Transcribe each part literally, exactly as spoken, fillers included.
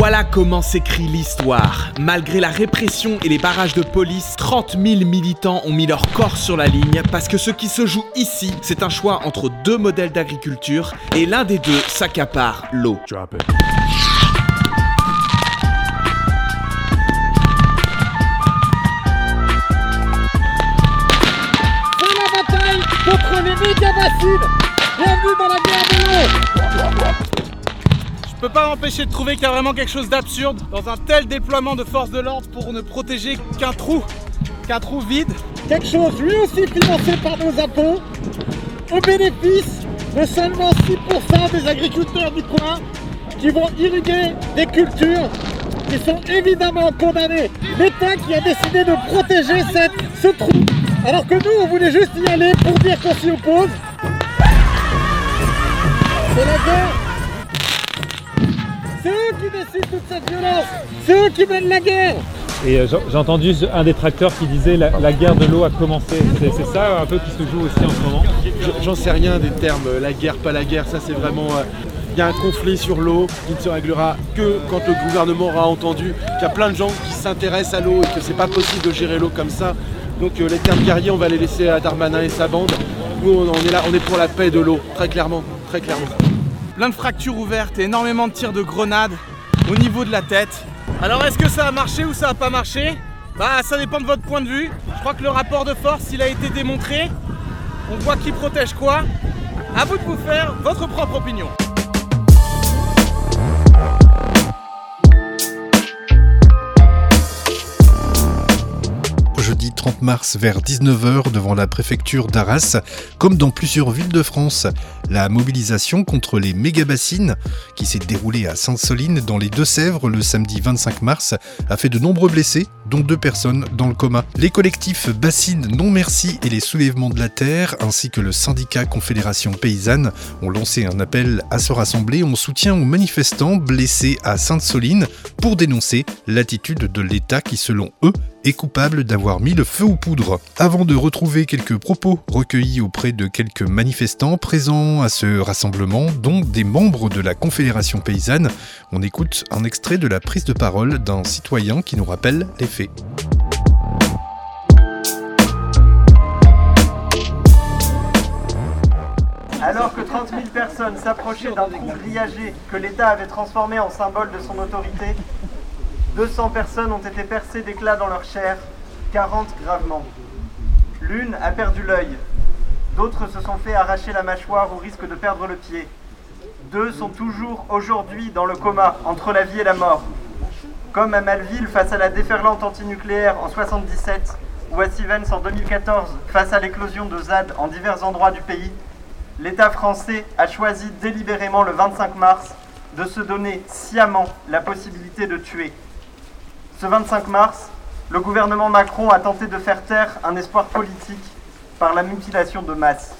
Voilà comment s'écrit l'histoire. Malgré la répression et les barrages de police, trente mille militants ont mis leur corps sur la ligne parce que ce qui se joue ici, c'est un choix entre deux modèles d'agriculture et l'un des deux s'accapare l'eau. Drop it. C'est la bataille contre les méga-bassines. Bienvenue dans la guerre de l'eau. Je peux pas m'empêcher de trouver qu'il y a vraiment quelque chose d'absurde dans un tel déploiement de forces de l'ordre pour ne protéger qu'un trou, qu'un trou vide. Quelque chose lui aussi financé par nos impôts, au bénéfice de seulement six pour cent des agriculteurs du coin qui vont irriguer des cultures qui sont évidemment condamnées. L'État qui a décidé de protéger cette, ce trou, alors que nous on voulait juste y aller pour dire qu'on s'y oppose. C'est la guerre. C'est eux qui décident toute cette violence, c'est eux qui mènent la guerre. Et euh, j'ai entendu un détracteur qui disait la, la guerre de l'eau a commencé. C'est, c'est ça un peu qui se joue aussi en ce moment. J'en sais rien des termes, la guerre, pas la guerre, ça c'est vraiment... Il euh, y a un conflit sur l'eau qui ne se réglera que quand le gouvernement aura entendu qu'il y a plein de gens qui s'intéressent à l'eau et que c'est pas possible de gérer l'eau comme ça. Donc euh, les termes guerriers, on va les laisser à Darmanin et sa bande. Nous on, on est là, on est pour la paix de l'eau, très clairement, très clairement. Plein de fractures ouvertes et énormément de tirs de grenades au niveau de la tête. Alors est-ce que ça a marché ou ça a pas marché? Bah ça dépend de votre point de vue. Je crois que le rapport de force il a été démontré. On voit qui protège quoi. À vous de vous faire votre propre opinion. Jeudi trente mars vers dix-neuf heures devant la préfecture d'Arras, comme dans plusieurs villes de France. La mobilisation contre les méga-bassines, qui s'est déroulée à Sainte-Soline dans les Deux-Sèvres le samedi vingt-cinq mars, a fait de nombreux blessés, dont deux personnes dans le coma. Les collectifs Bassines Non Merci et les Soulèvements de la Terre, ainsi que le syndicat Confédération Paysanne, ont lancé un appel à se rassembler en soutien aux manifestants blessés à Sainte-Soline pour dénoncer l'attitude de l'État qui, selon eux, est coupable d'avoir mis le feu aux poudres. Avant de retrouver quelques propos recueillis auprès de quelques manifestants présents à ce rassemblement, dont des membres de la Confédération Paysanne, on écoute un extrait de la prise de parole d'un citoyen qui nous rappelle les faits. Alors que trente mille personnes s'approchaient d'un trou grillagé que l'État avait transformé en symbole de son autorité, deux cents personnes ont été percées d'éclats dans leur chair, quarante gravement. L'une a perdu l'œil, d'autres se sont fait arracher la mâchoire au risque de perdre le pied. Deux sont toujours aujourd'hui dans le coma, entre la vie et la mort. Comme à Malville face à la déferlante antinucléaire en soixante-dix-sept, ou à Sivens en deux mille quatorze face à l'éclosion de Z A D en divers endroits du pays, l'État français a choisi délibérément le vingt-cinq mars de se donner sciemment la possibilité de tuer. Ce vingt-cinq mars, le gouvernement Macron a tenté de faire taire un espoir politique par la mutilation de masse.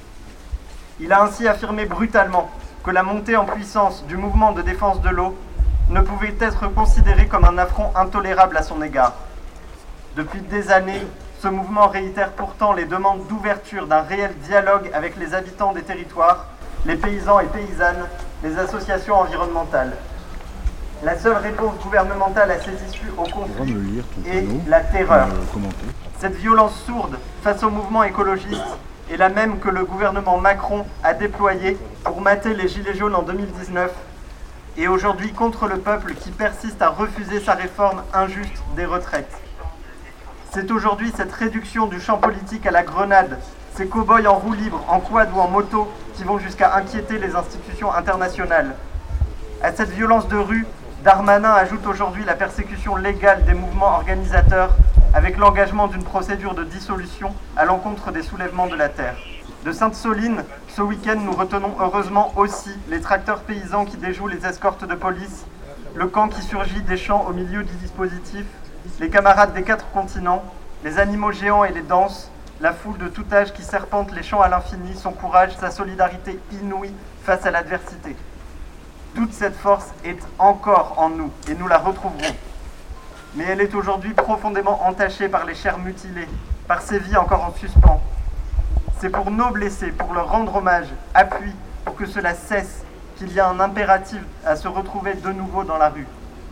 Il a ainsi affirmé brutalement que la montée en puissance du mouvement de défense de l'eau ne pouvait être considérée comme un affront intolérable à son égard. Depuis des années, ce mouvement réitère pourtant les demandes d'ouverture d'un réel dialogue avec les habitants des territoires, les paysans et paysannes, les associations environnementales. La seule réponse gouvernementale à ces issues au conflit est la terreur. Cette violence sourde face au mouvement écologiste est la même que le gouvernement Macron a déployée pour mater les Gilets jaunes en deux mille dix-neuf et aujourd'hui contre le peuple qui persiste à refuser sa réforme injuste des retraites. C'est aujourd'hui cette réduction du champ politique à la grenade, ces cow-boys en roue libre, en quad ou en moto qui vont jusqu'à inquiéter les institutions internationales. À cette violence de rue, Darmanin ajoute aujourd'hui la persécution légale des mouvements organisateurs avec l'engagement d'une procédure de dissolution à l'encontre des soulèvements de la terre. De Sainte-Soline, ce week-end, nous retenons heureusement aussi les tracteurs paysans qui déjouent les escortes de police, le camp qui surgit des champs au milieu du dispositif, les camarades des quatre continents, les animaux géants et les danses, la foule de tout âge qui serpente les champs à l'infini, son courage, sa solidarité inouïe face à l'adversité. Toute cette force est encore en nous et nous la retrouverons. Mais elle est aujourd'hui profondément entachée par les chairs mutilées, par ces vies encore en suspens. C'est pour nos blessés, pour leur rendre hommage, appui, pour que cela cesse, qu'il y a un impératif à se retrouver de nouveau dans la rue.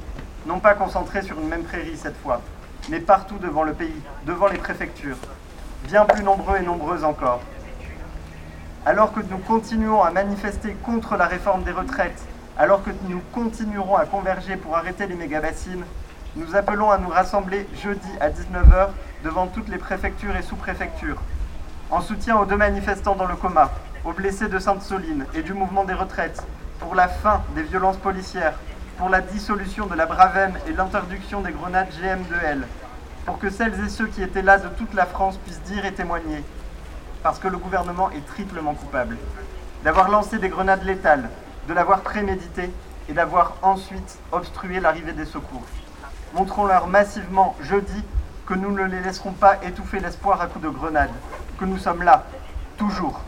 non pas concentrés sur une même prairie cette fois, mais partout devant le pays, devant les préfectures, bien plus nombreux et nombreuses encore. Alors que nous continuons à manifester contre la réforme des retraites, alors que nous continuerons à converger pour arrêter les méga-bassines, nous appelons à nous rassembler jeudi à dix-neuf heures devant toutes les préfectures et sous-préfectures, en soutien aux deux manifestants dans le coma, aux blessés de Sainte-Soline et du mouvement des retraites, pour la fin des violences policières, pour la dissolution de la Bravem et l'interdiction des grenades G M deux L, pour que celles et ceux qui étaient là de toute la France puissent dire et témoigner, parce que le gouvernement est triplement coupable, d'avoir lancé des grenades létales, de l'avoir prémédité et d'avoir ensuite obstrué l'arrivée des secours. Montrons-leur massivement jeudi que nous ne les laisserons pas étouffer l'espoir à coups de grenades, que nous sommes là, toujours.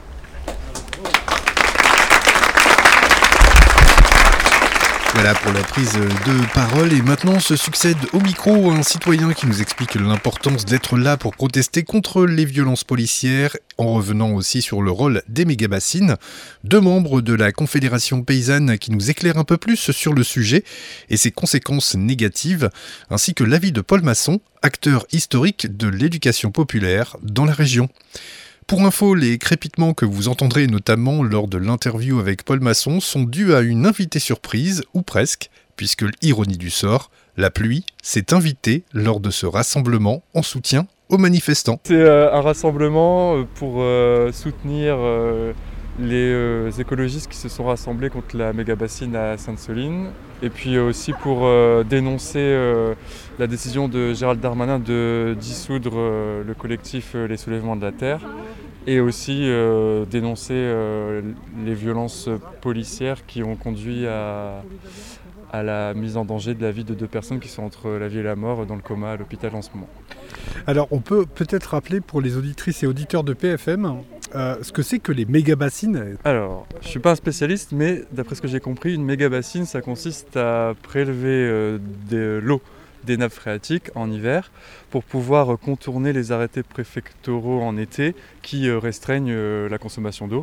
Voilà pour la prise de parole et maintenant se succède au micro un citoyen qui nous explique l'importance d'être là pour protester contre les violences policières en revenant aussi sur le rôle des méga-bassines. Deux membres de la Confédération paysanne qui nous éclairent un peu plus sur le sujet et ses conséquences négatives ainsi que l'avis de Paul Masson, acteur historique de l'éducation populaire dans la région. Pour info, les crépitements que vous entendrez notamment lors de l'interview avec Paul Masson sont dus à une invitée surprise, ou presque, puisque l'ironie du sort, la pluie s'est invitée lors de ce rassemblement en soutien aux manifestants. C'est euh, un rassemblement pour euh, soutenir euh, les euh, écologistes qui se sont rassemblés contre la méga-bassine à Sainte-Soline, et puis aussi pour euh, dénoncer euh, la décision de Gérald Darmanin de dissoudre euh, le collectif euh, Les Soulèvements de la Terre, et aussi euh, dénoncer euh, les violences policières qui ont conduit à, à la mise en danger de la vie de deux personnes qui sont entre la vie et la mort dans le coma à l'hôpital en ce moment. Alors on peut peut-être rappeler pour les auditrices et auditeurs de P F M euh, ce que c'est que les méga-bassines. Alors, je ne suis pas un spécialiste, mais d'après ce que j'ai compris, une méga-bassine, ça consiste à prélever euh, de l'eau des nappes phréatiques en hiver pour pouvoir contourner les arrêtés préfectoraux en été qui euh, restreignent euh, la consommation d'eau.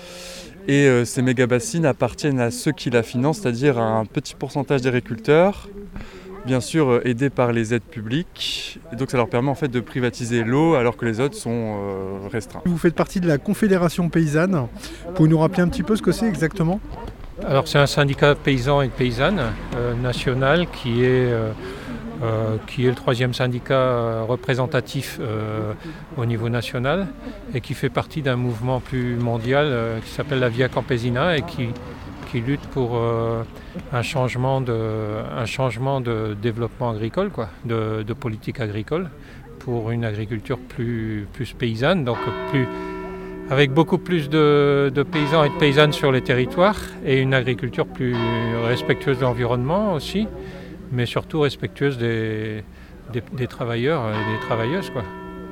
Et euh, ces méga-bassines appartiennent à ceux qui la financent, c'est-à-dire à un petit pourcentage d'agriculteurs, bien sûr euh, aidés par les aides publiques. Et donc ça leur permet en fait de privatiser l'eau alors que les autres sont euh, restreints. Vous faites partie de la Confédération paysanne. Pouvez-vous nous rappeler un petit peu ce que c'est exactement ? Alors c'est un syndicat paysan et de paysannes euh, national qui est... Euh, Euh, qui est le troisième syndicat euh, représentatif euh, au niveau national et qui fait partie d'un mouvement plus mondial euh, qui s'appelle la Via Campesina et qui, qui lutte pour euh, un, changement de, un changement de développement agricole, quoi, de, de politique agricole, pour une agriculture plus, plus paysanne, donc plus, avec beaucoup plus de, de paysans et de paysannes sur les territoires et une agriculture plus respectueuse de l'environnement aussi, mais surtout respectueuse des, des, des travailleurs et des travailleuses, quoi.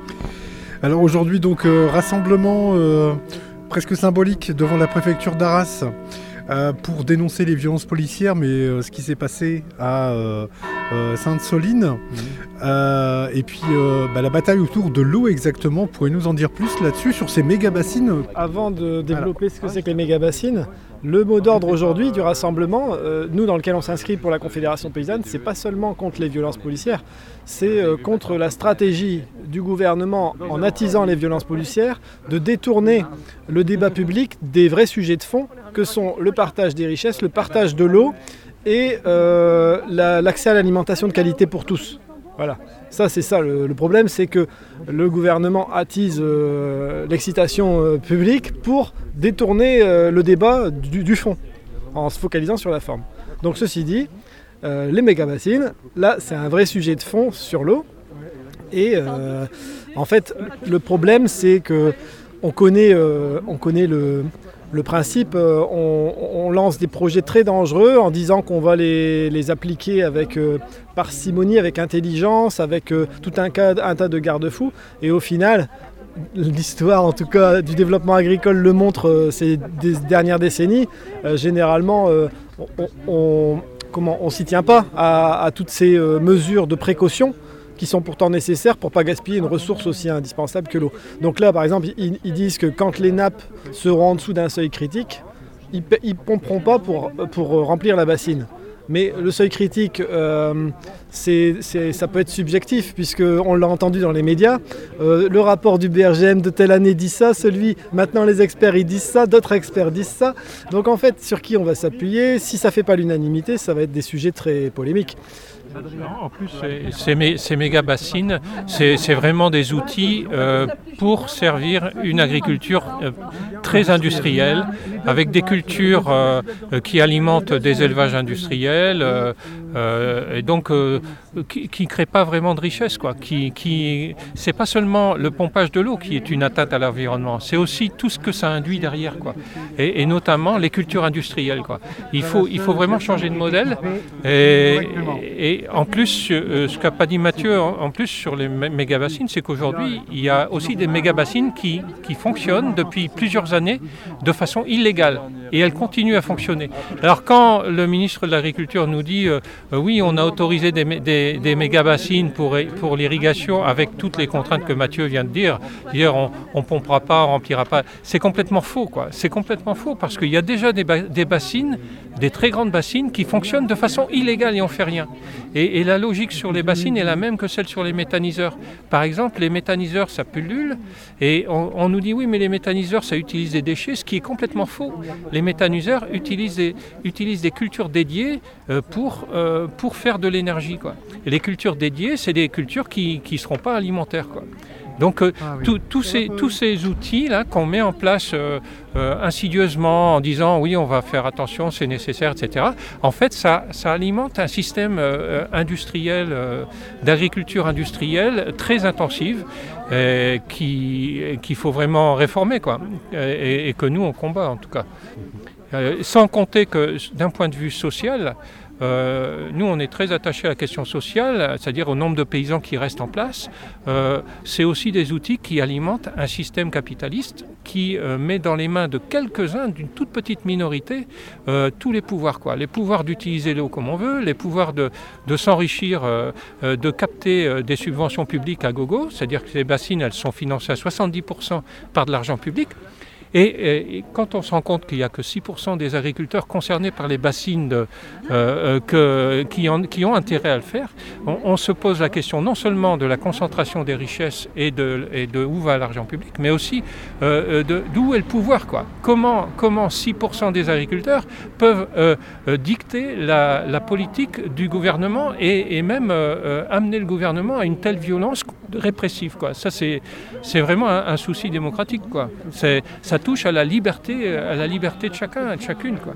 Alors aujourd'hui, donc, euh, rassemblement euh, presque symbolique devant la préfecture d'Arras euh, pour dénoncer les violences policières, mais euh, ce qui s'est passé à euh, euh, Sainte-Soline. Mmh. Euh, et puis euh, bah, la bataille autour de l'eau exactement. Pourriez-vous nous en dire plus là-dessus, sur ces méga-bassines ? Avant de développer Alors, ce que c'est que les méga-bassines, le mot d'ordre aujourd'hui du rassemblement, euh, nous dans lequel on s'inscrit pour la Confédération paysanne, c'est pas seulement contre les violences policières, c'est euh, contre la stratégie du gouvernement en attisant les violences policières de détourner le débat public des vrais sujets de fond que sont le partage des richesses, le partage de l'eau et euh, la, l'accès à l'alimentation de qualité pour tous. Voilà, ça c'est ça le, le problème, c'est que le gouvernement attise euh, l'excitation euh, publique pour détourner euh, le débat du, du fond, en se focalisant sur la forme. Donc ceci dit, euh, les méga-bassines, là c'est un vrai sujet de fond sur l'eau, et euh, en fait le problème c'est que on connaît, euh, on connaît le... Le principe, euh, on, on lance des projets très dangereux en disant qu'on va les, les appliquer avec euh, parcimonie, avec intelligence, avec euh, tout un, cas, un tas de garde-fous. Et au final, l'histoire en tout cas du développement agricole le montre euh, ces des dernières décennies. Euh, généralement, euh, on, on, comment, on s'y tient pas à, à toutes ces euh, mesures de précaution qui sont pourtant nécessaires pour ne pas gaspiller une ressource aussi indispensable que l'eau. Donc là, par exemple, ils, ils disent que quand les nappes seront en dessous d'un seuil critique, ils ne pomperont pas pour, pour remplir la bassine. Mais le seuil critique, euh, c'est, c'est, ça peut être subjectif, puisqu'on l'a entendu dans les médias. Euh, le rapport du B R G M de telle année dit ça, celui, maintenant les experts ils disent ça, d'autres experts disent ça. Donc en fait, sur qui on va s'appuyer? Si ça ne fait pas l'unanimité, ça va être des sujets très polémiques. En plus, ces, ces, ces méga-bassines, c'est, c'est vraiment des outils euh, pour servir une agriculture euh, très industrielle, avec des cultures euh, qui alimentent des élevages industriels, euh, euh, et donc euh, qui ne créent pas vraiment de richesse, quoi. Qui, qui, c'est pas seulement le pompage de l'eau qui est une atteinte à l'environnement, c'est aussi tout ce que ça induit derrière, quoi. Et, et notamment les cultures industrielles, quoi. Il faut, il faut vraiment changer de modèle. Et, et en plus, euh, ce qu'a pas dit Mathieu, en, en plus sur les méga-bassines, c'est qu'aujourd'hui, il y a aussi des méga-bassines qui, qui fonctionnent depuis plusieurs années de façon illégale. Et elles continuent à fonctionner. Alors quand le ministre de l'Agriculture nous dit euh, euh, oui, on a autorisé des, des, des méga-bassines pour, pour l'irrigation avec toutes les contraintes que Mathieu vient de dire, dire on ne pompera pas, on remplira pas, c'est complètement faux, quoi. C'est complètement faux parce qu'il y a déjà des, ba- des bassines, des très grandes bassines qui fonctionnent de façon illégale et on ne fait rien. Et, et la logique sur les bassines est la même que celle sur les méthaniseurs. Par exemple, les méthaniseurs, ça pullule et on, on nous dit oui, mais les méthaniseurs, ça utilise des déchets, ce qui est complètement faux. Les méthaniseurs utilisent des, utilisent des cultures dédiées euh, pour, euh, pour faire de l'énergie, quoi. Et les cultures dédiées, c'est des cultures qui ne seront pas alimentaires, quoi. Donc euh, ah oui. tous ces, tous ces outils-là qu'on met en place euh, euh, insidieusement en disant oui on va faire attention, c'est nécessaire, et cetera. En fait ça, ça alimente un système euh, industriel, euh, d'agriculture industrielle très intensive euh, qui, qu'il faut vraiment réformer, quoi. Et, et que nous on combat en tout cas. Euh, sans compter que d'un point de vue social, Euh, nous, on est très attachés à la question sociale, c'est-à-dire au nombre de paysans qui restent en place. Euh, c'est aussi des outils qui alimentent un système capitaliste qui euh, met dans les mains de quelques-uns, d'une toute petite minorité, euh, tous les pouvoirs, quoi. Les pouvoirs d'utiliser l'eau comme on veut, les pouvoirs de, de s'enrichir, euh, euh, de capter euh, des subventions publiques à gogo, c'est-à-dire que ces bassines, elles sont financées à soixante-dix pour cent par de l'argent public. Et, et quand on se rend compte qu'il n'y a que six pour cent des agriculteurs concernés par les bassines de, euh, que, qui, en, qui ont intérêt à le faire, on, on se pose la question non seulement de la concentration des richesses et de, et de où va l'argent public, mais aussi euh, de, d'où est le pouvoir, quoi. Comment, comment six pour cent des agriculteurs peuvent euh, euh, dicter la, la politique du gouvernement et, et même euh, amener le gouvernement à une telle violence répressive, quoi. Ça, c'est, c'est vraiment un, un souci démocratique, quoi. C'est, ça touche à la liberté, à la liberté de chacun, de chacune, quoi.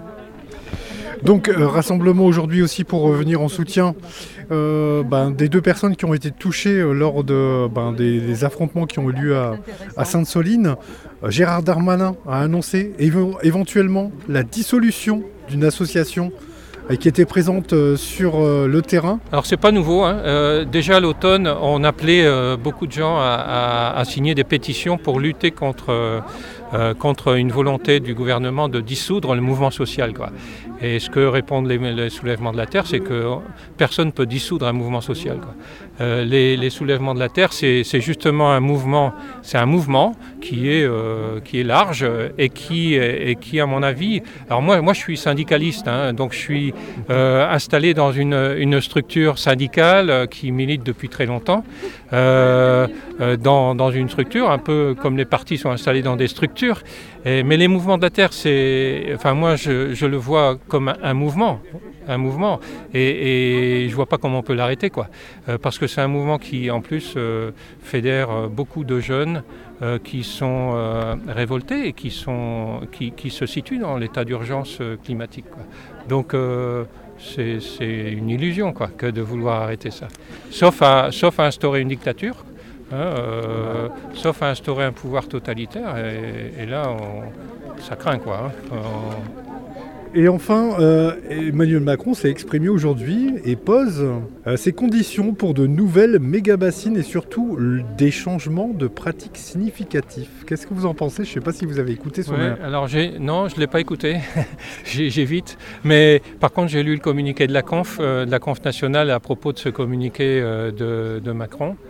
Donc euh, rassemblement aujourd'hui aussi pour venir en soutien euh, ben, des deux personnes qui ont été touchées euh, lors de, ben, des, des affrontements qui ont eu lieu à, à Sainte-Soline. Euh, Gérard Darmanin a annoncé éve- éventuellement la dissolution d'une association qui était présente sur le terrain. Alors c'est pas nouveau, hein. Euh, déjà à l'automne, on appelait euh, beaucoup de gens à, à, à signer des pétitions pour lutter contre, euh, contre une volonté du gouvernement de dissoudre le mouvement social, quoi. Et ce que répondent les, les soulèvements de la terre, c'est que personne ne peut dissoudre un mouvement social, quoi. Euh, les, les soulèvements de la terre, c'est, c'est justement un mouvement, c'est un mouvement qui est, euh, qui est large et qui, et qui, à mon avis, alors moi, moi je suis syndicaliste, hein, donc je suis euh, installé dans une, une structure syndicale qui milite depuis très longtemps, euh, dans, dans une structure un peu comme les partis sont installés dans des structures. Et, mais les mouvements de la terre, c'est, enfin moi je, je le vois comme un, un mouvement. un mouvement et, et je vois pas comment on peut l'arrêter, quoi, euh, parce que c'est un mouvement qui en plus euh, fédère euh, beaucoup de jeunes euh, qui sont euh, révoltés et qui, sont, qui, qui se situent dans l'état d'urgence euh, climatique, quoi. Donc euh, c'est, c'est une illusion, quoi, que de vouloir arrêter ça, sauf à, sauf à instaurer une dictature, hein, euh, sauf à instaurer un pouvoir totalitaire et, et là on, ça craint, quoi, hein. On, Et enfin, euh, Emmanuel Macron s'est exprimé aujourd'hui et pose euh, ses conditions pour de nouvelles méga-bassines et surtout des changements de pratiques significatifs. Qu'est-ce que vous en pensez ? Je ne sais pas si vous avez écouté son... Ouais, alors j'ai... Non, je ne l'ai pas écouté, j'ai, j'évite. Mais par contre, j'ai lu le communiqué de la conf, euh, de la conf nationale à propos de ce communiqué euh, de, de Macron.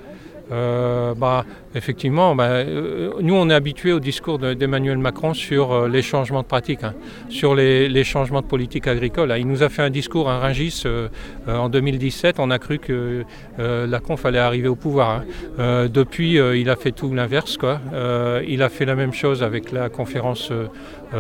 Euh, bah, effectivement, bah, euh, nous on est habitués au discours de, d'Emmanuel Macron sur euh, les changements de pratique, hein, sur les, les changements de politique agricole. Hein. Il nous a fait un discours, un Rungis, euh, euh, en deux mille dix-sept, on a cru que euh, la conf allait arriver au pouvoir. Hein. Euh, depuis, euh, il a fait tout l'inverse, quoi. Euh, il a fait la même chose avec la conférence euh,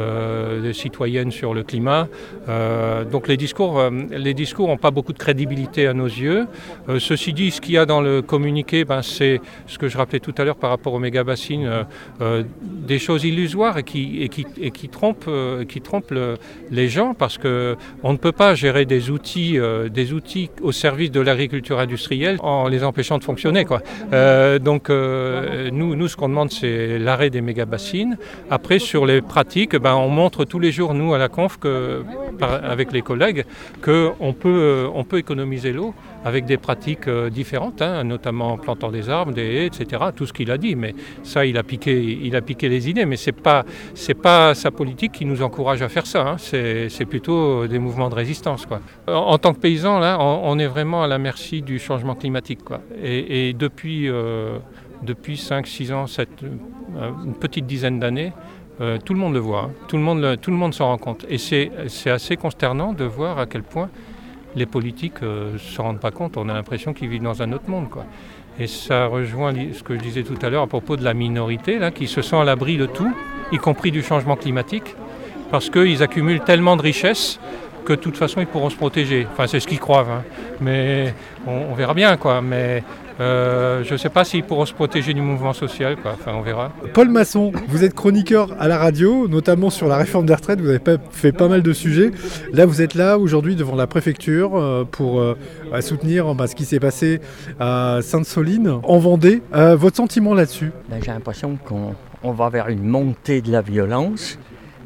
euh, citoyenne sur le climat. Euh, donc les discours, euh, les discours n'ont pas beaucoup de crédibilité à nos yeux. Euh, ceci dit, ce qu'il y a dans le communiqué, ben, c'est ce que je rappelais tout à l'heure par rapport aux méga-bassines, euh, euh, des choses illusoires et qui, et qui, et qui trompent, euh, qui trompent le, les gens, parce qu'on ne peut pas gérer des outils, euh, des outils au service de l'agriculture industrielle en les empêchant de fonctionner, quoi. Euh, donc euh, nous, nous, ce qu'on demande, c'est l'arrêt des méga-bassines. Après, sur les pratiques, ben, on montre tous les jours, nous, à la conf, que, par, avec les collègues, qu'on peut, euh, on peut économiser l'eau avec des pratiques euh, différentes, hein, notamment en plantant des arbres, des haies, et cetera. Tout ce qu'il a dit, mais ça, il a piqué, il a piqué les idées. Mais c'est pas, c'est pas sa politique qui nous encourage à faire ça. Hein. C'est, c'est plutôt des mouvements de résistance, quoi. En, en tant que paysan, là, on, on est vraiment à la merci du changement climatique, quoi. Et, et depuis, euh, depuis cinq six ans, cette, euh, une petite dizaine d'années, euh, tout le monde le voit. Hein. Tout le monde, le, tout le monde s'en rend compte. Et c'est, c'est assez consternant de voir à quel point les politiques ne euh, se rendent pas compte. On a l'impression qu'ils vivent dans un autre monde, quoi. Et ça rejoint ce que je disais tout à l'heure à propos de la minorité, là, qui se sent à l'abri de tout, y compris du changement climatique, parce qu'ils accumulent tellement de richesses que de toute façon ils pourront se protéger. Enfin, c'est ce qu'ils croient, hein. Mais on, on verra bien, quoi. Mais euh, je ne sais pas s'ils pourront se protéger du mouvement social, quoi. Enfin, on verra. Paul Masson, vous êtes chroniqueur à la radio, notamment sur la réforme des retraites. Vous avez pas fait pas mal de sujets. Là, vous êtes là aujourd'hui devant la préfecture euh, pour euh, soutenir bah, ce qui s'est passé à Sainte-Soline, en Vendée. Euh, votre sentiment là-dessus? Ben, j'ai l'impression qu'on on va vers une montée de la violence,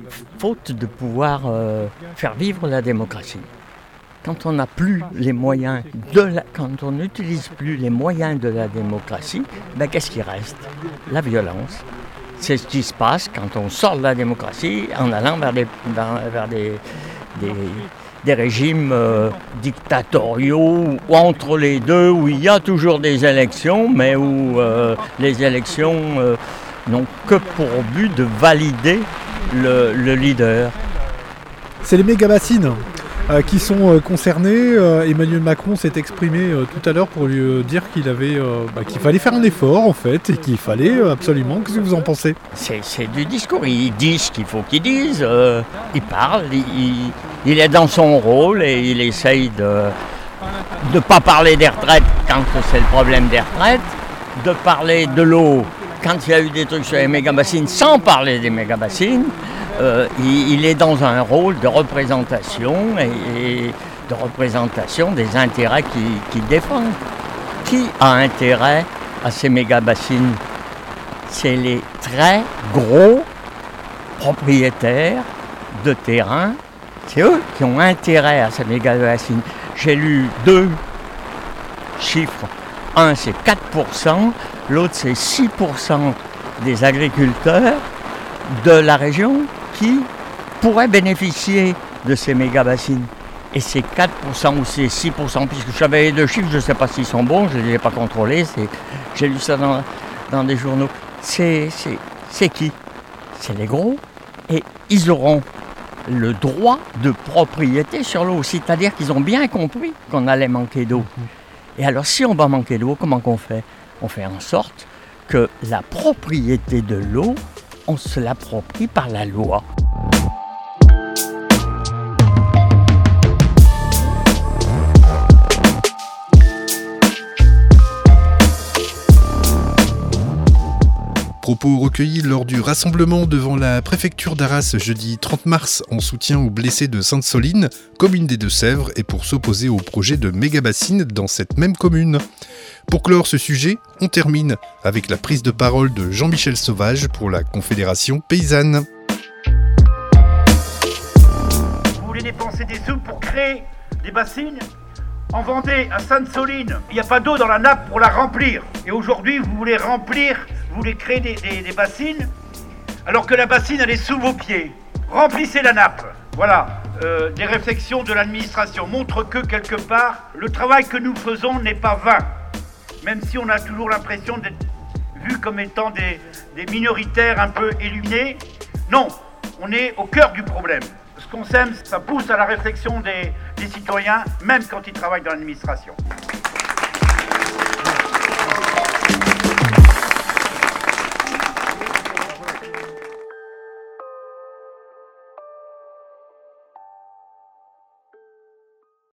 faute de pouvoir euh, faire vivre la démocratie. Quand on n'a plus les moyens de la, quand on n'utilise plus les moyens de la démocratie, ben qu'est-ce qui reste? La violence. C'est ce qui se passe quand on sort de la démocratie en allant vers des, vers, vers des, des, des régimes euh, dictatoriaux ou entre les deux, où il y a toujours des élections, mais où euh, les élections euh, n'ont que pour but de valider le, le leader. C'est les méga-bassines euh, qui sont euh, concernés. Euh, Emmanuel Macron s'est exprimé euh, tout à l'heure pour lui euh, dire qu'il avait, euh, bah, qu'il fallait faire un effort en fait, et qu'il fallait euh, absolument. Qu'est-ce que vous en pensez? C'est, c'est du discours. Il dit ce qu'il faut qu'il dise. Euh, il parle. Il, il, il est dans son rôle et il essaye de ne pas parler des retraites quand c'est le problème des retraites, de parler de l'eau quand il y a eu des trucs sur les méga-bassines sans parler des méga-bassines. Euh, il, il est dans un rôle de représentation et, et de représentation des intérêts qu'il, qu'il défend. Qui a intérêt à ces méga-bassines? C'est les très gros propriétaires de terrain. C'est eux qui ont intérêt à ces méga-bassines. J'ai lu deux chiffres. Un, c'est quatre pour cent. L'autre, c'est six pour cent des agriculteurs de la région qui pourraient bénéficier de ces méga-bassines. Et c'est quatre pour cent ou c'est six pour cent, puisque j'avais les deux chiffres, je ne sais pas s'ils sont bons, je ne les ai pas contrôlés, c'est, j'ai lu ça dans, dans des journaux. C'est, c'est, c'est qui? C'est les gros, et ils auront le droit de propriété sur l'eau, c'est-à-dire qu'ils ont bien compris qu'on allait manquer d'eau. Et alors, si on va manquer d'eau, comment qu'on fait? On fait en sorte que la propriété de l'eau, on se l'approprie par la loi. Propos recueillis lors du rassemblement devant la préfecture d'Arras jeudi trente mars en soutien aux blessés de Sainte-Soline, commune des Deux-Sèvres, et pour s'opposer au projet de méga-bassine dans cette même commune. Pour clore ce sujet, on termine avec la prise de parole de Jean-Michel Sauvage pour la Confédération Paysanne. Vous voulez dépenser des sous pour créer des bassines? En Vendée, à Sainte-Soline, il n'y a pas d'eau dans la nappe pour la remplir. Et aujourd'hui, vous voulez remplir, vous voulez créer des, des, des bassines, alors que la bassine, elle est sous vos pieds. Remplissez la nappe. Voilà, euh, des réflexions de l'administration montrent que, quelque part, le travail que nous faisons n'est pas vain. même si on a toujours l'impression d'être vus comme étant des, des minoritaires un peu éliminés. Non, on est au cœur du problème. Ce qu'on sème, ça pousse à la réflexion des, des citoyens, même quand ils travaillent dans l'administration.